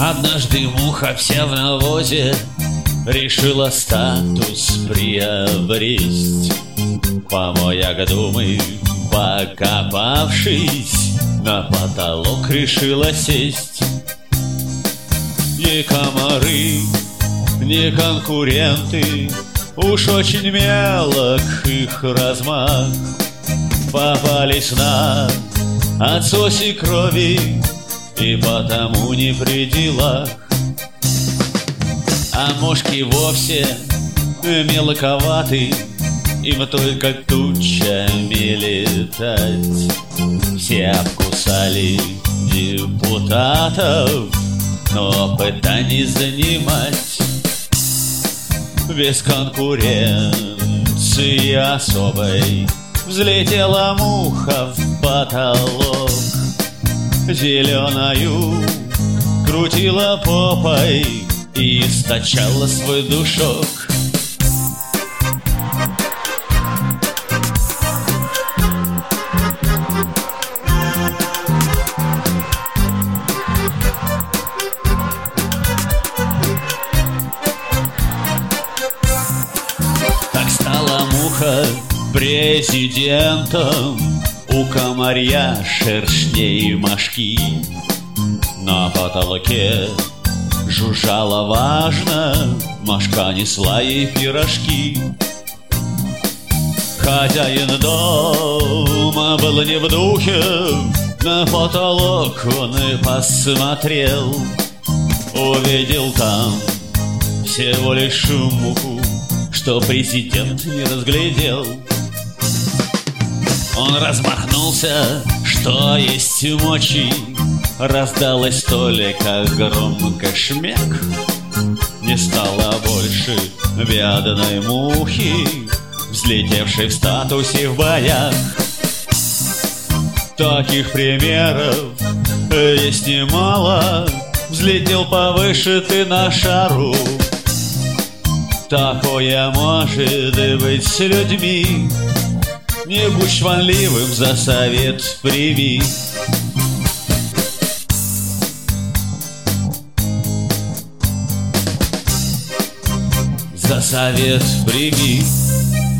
Однажды муха вся в навозе решила статус приобресть. Помой ягодумы, покопавшись, на потолок решила сесть. Ни комары, ни конкуренты, уж очень мелок их размах. Попались на отсосе крови и потому не при делах. А мошки вовсе мелковаты, им только тучами летать. Все обкусали депутатов, но опыта не занимать. Без конкуренции особой взлетела муха в потолок. Зеленою крутила попой и источала свой душок. Так стала муха президентом, у комарья шершней мошки. На потолке жужжала важно, мошка несла ей пирожки. Хозяин дома был не в духе, на потолок он и посмотрел. Увидел там всего лишь муху, что президент не разглядел. Он размахнулся, что есть мочи, раздалось только громко шмяк. Не стало больше бедной мухи, взлетевшей в статусе в боях. Таких примеров есть немало. Взлетел повыше ты на шару. Такое может быть с людьми. Не будь шванливым, за совет прими. За совет прими.